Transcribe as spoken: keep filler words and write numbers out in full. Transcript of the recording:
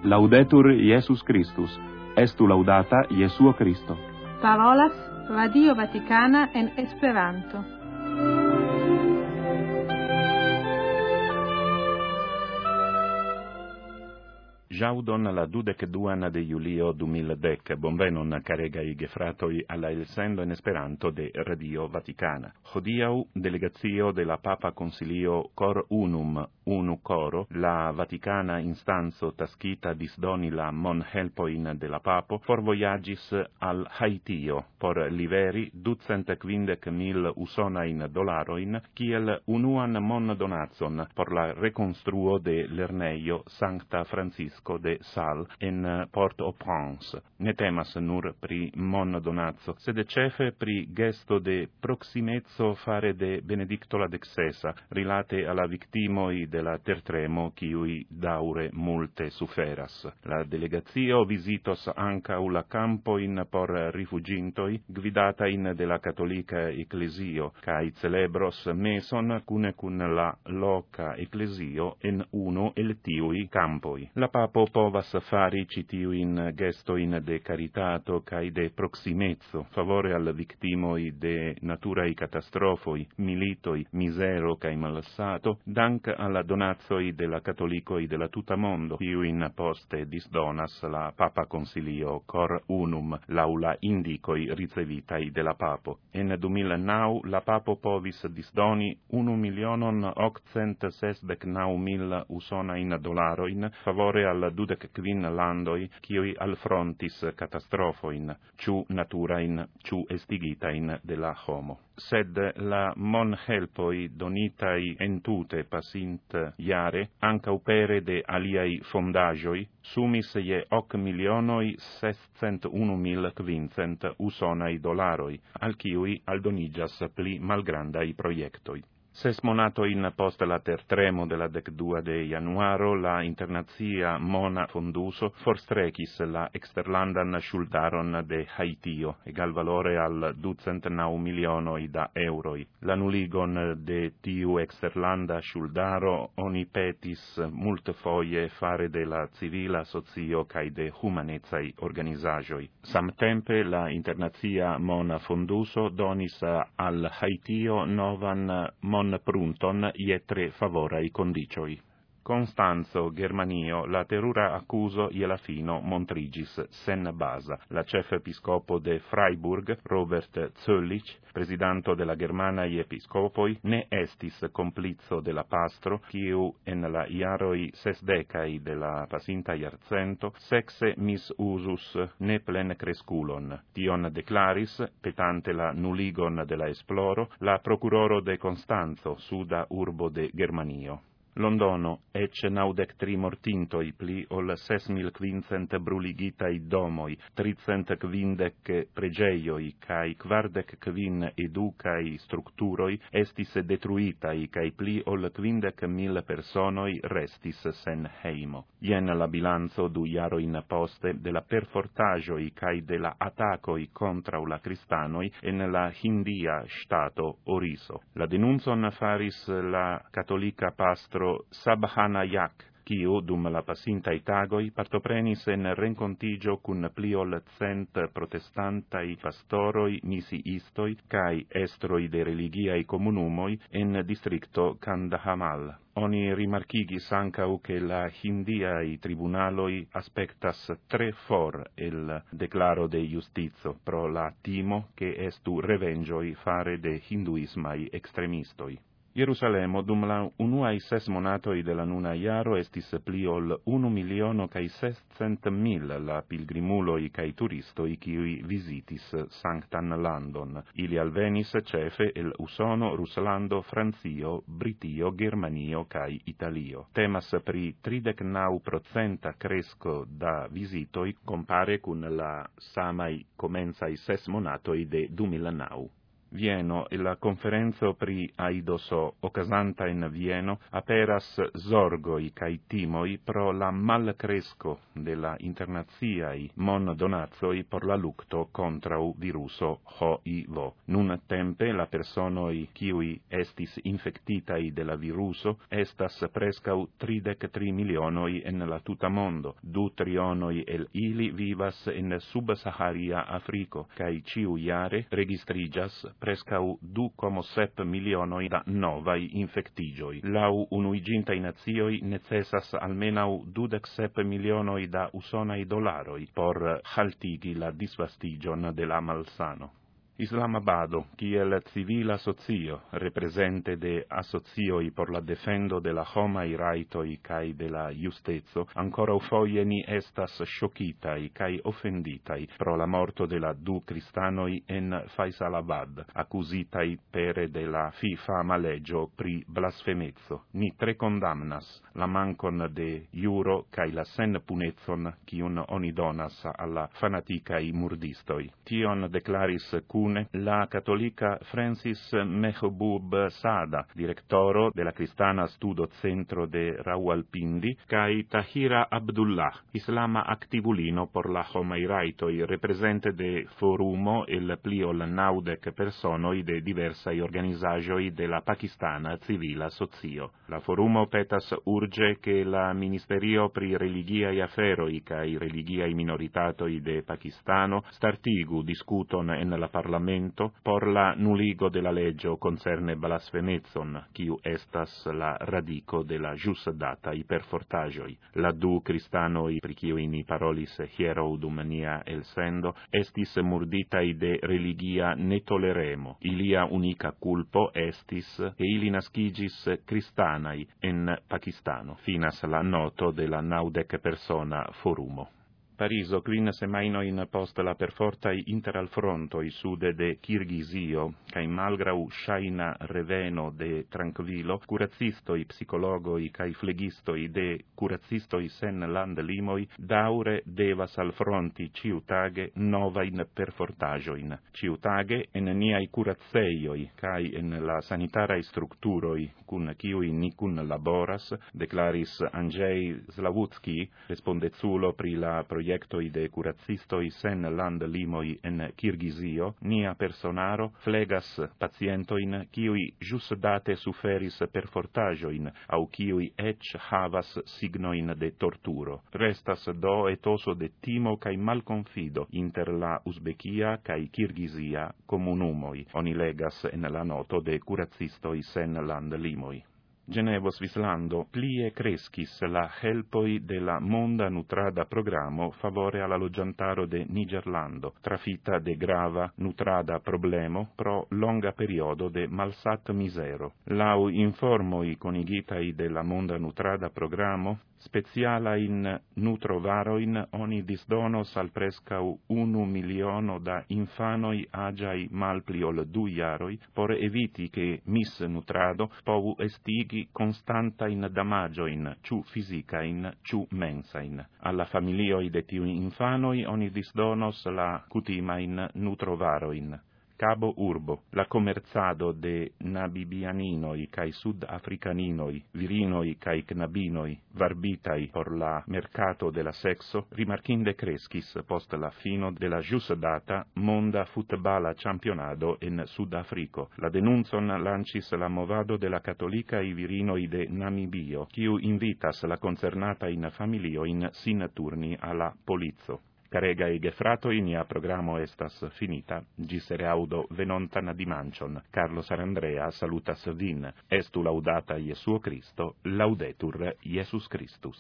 Laudetur Iesus Christus, estu laudata Jesuo Christo. Parolas Radio Vaticana en Esperanto. Jaudon la dudec duan de julio du mil dec, bonvenon caregai gefratoi alla el sendo en Esperanto de Radio Vaticana. Hodiau delegatio de la Papa Consilio Cor Unum, Unu Coro, la Vaticana instanzo tascita disdoni la mon helpoin de la Papo, for voyagis al Haitio, por liveri ducent quindec mil usonain dolaroin, kiel unuan mon donatson por la reconstruo de Lerneio Sancta Francisco de Sal en Port-au-Prince. Ne temas nur pri mon donazzo, sed cefe pri gesto de proximezzo fare de Benedicto la dexesa, rilate alla victimoi de la tertremo, kiui daure multe suferas. La delegatio visitos ancau la campo in por rifugintoi, gvidata in de la Catholica Ecclesio, cae celebros meson cune cun la loca Ecclesio en uno el tiui campoi. La Papo povas fari citiuin gestoin de caritato cae de proximezzo, favore al victimoi de naturai catastrofoi, militoi, misero cae malsato, dank alla donazzoi de la cattolicoi de la tuta mondo, kiuin poste disdonas la Papa Consilio Cor Unum, laula indicoi ricevitai de la Papo. En du mil nau la Papo povis disdoni unu milionon octcent sesdec nau mil usonain dolaroin, favore al dudec quin landoi, kiui alfrontis catastrofoin, ciu naturain, ciu estigitain de la homo. Sed la mon helpoi donitai entute pasint iare, anca upere de aliai fondagioi, sumis je hoc milionoi sescent unu mil quincent usonai dolaroi, al kiui aldonigas pli malgrandai proiectoi. Ses monato in post la tertremo de la decdua de januaro, la internazia Mona Fonduso forstrecis la exterlandan schuldaron de Haitio, egal valore al ducent nau milionoi da euroi. La nuligon de tiu exterlanda schuldaro oni petis multe foie fare de la civila socio cae de humanezai organizagioi. Samtempe la internazia Mona Fonduso donis al Haitio novan mon prunton ie tre favorai condicioi. Constanzo, Germanio, la terura accuso ie la fino montrigis sen basa. La chef episcopo de Freiburg, Robert Zöllich, presidanto de la Germanae episcopoi, ne estis complizo de la pastro, quiu en la iaroi sesdecai de la pasinta iarcento, sexe mis usus ne plen cresculon. Tion declaris, petante la nuligon de la esploro, la procuroro de Constanzo, suda urbo de Germanio. Londono, ecce naudec tri mortintoi, pli ol ses mil quincent bruligitai domoi, tricent quindec pregeioi, cae quardec quin educai structuroi estis detruitai, cae pli ol quindec mil personoi restis sen heimo. Ien la bilanzo du iaroin poste de la perfortagioi cae de la attacoi contra la cristanoi en la Hindia stato Oriso. La denunzon faris la cattolica pastro Sabhanayak, quiu dum la pasintai tagoi partoprenis en rencontigio cun pli ol cent protestantai pastoroi misiistoi cae estroi de religiae comunumoi en districto Kandahamal. Oni rimarchigis ancau che la hindiai tribunaloi aspectas tre for el declaro de justizo pro la timo che estu revengioi fare de hinduismai extremistoi. Jerusalemo dum la unuae ses monatoi de la nuna iaro estis pli ol unu miliono cae sescent mil la pilgrimuloi cae turistoi kiui visitis Sanctan Landon. Ili alvenis cefe el Usono, Ruslando, Francio, Britio, Germanio cae Italio. Temas pri tridec nau procenta cresco da visitoi compare cun la samai comensai ses monatoi de du mil nau. Vieno e la conferenzo pri aidoso ocasanta in Vieno aperas zorgoi cae timoi pro la malcresco de la internaziai mon donazoi por la lucto contrau viruso H I V. Nun tempe la personoi kiui estis infectitai de la viruso estas prescau tridec tri milionoi en la tuta mondo. Du trionoi el ili vivas en subsaharia Africo, cae ciu iare registrigas prescau du como sep milionoi da novai infectigioi. Lau unuigintai nazioi necessas almenau dudec sep milionoi da usonai dolaroi por haltigi la disvastigion de la malsano. Islamabado, kiel civila socio, represente de asocioi por la defendo de la homai raitoi cae de la justezo, ancora foie ni estas sciocitai cae offenditai pro la morto de la du cristanoi en Faisalabad, accusitai pere de la fi fama legio pri blasfemezzo. Ni tre condamnas la mancon de iuro cae la sen punezon cium oni donas alla fanaticai murdistoi. Tion declaris cune la cattolica Francis Mehboob Sada, directoro de la Cristana Studo Centro de Rawalpindi, cae Tahira Abdullah, islama activulino por la homai raitoi, represente de forumo el pli ol naudec personoi de diversai organizagioi de la Pakistana civila socio. La forumo petas urge che la Ministerio pri religiai aferoi cae religiai minoritatoi de Pakistano startigu discuton en la Parlamento por la nuligo de la legio concerne blasfemezon, quiu estas la radico de la jus data iperfortagioi. La du cristanoi, pri quiui ni parolis hiero dum nia elsendo, estis murditai de religia netoleremo. Ilia unica culpo estis che ili nascigis cristanai en Pakistano. Finas la noto de la naudec persona forumo. Pariso quin semainoin post la perfortai interalfrontoi sude de Kirghizio, cae malgrau shaina reveno de tranquillo, curacistoi, psicologoi, cae flegistoi de curacistoi sen land limoi, daure devas alfronti ciutage novain perfortagioin. Ciutage en niai curaceioi, cae en la sanitarai structuroi, cun ciui ni cun laboras, declaris Andrzej Slawutski, respondezulo pri la proiectoi de curacistoi sen land limoi en Kirghizio, nia personaro flegas pacientoin kiui jus date suferis perfortagioin, au kiui ec havas signoin de torturo. Restas do etoso de timo cae malconfido inter la Uzbekia cae Kirghizia comunumoi, oni legas en la noto de curacistoi sen land limoi. Genevo Svislando plie crescis la helpoi de la monda nutrada programo favore alla logiantaro de Nigerlando, trafita de grava nutrada problemo pro longa periodo de malsat misero. Lau informoi conigitai de la monda nutrada programo, speciala in nutrovaroin oni disdonos al prescau unu miliono da infanoi agiai malpli ol du jaroi, por eviti che mis nutrado povu estigi constantain damagioin, ciu fisicain, ciu mensain. Alla familioi de tiu infanoi oni disdonos la cutimain nutrovaroin. Cabo Urbo, la commerzado de nabibianinoi cae sudafricaninoi, virinoi cae knabinoi, varbitai por la mercato de la sexo, rimarcinde crescis post la fino de la jus data monda futbala campionado en Sudafrico. La denunzon lancis la movado de la catolica i virinoi de Namibio, quiu invitas la concernata in familio in sin turni alla polizzo. Caregai gefratoi, nia programo estas finita, gis reaudo venontan dimancion. Carlo Sarandrea salutas vin, estu laudata Iesuo Cristo, laudetur Iesus Christus.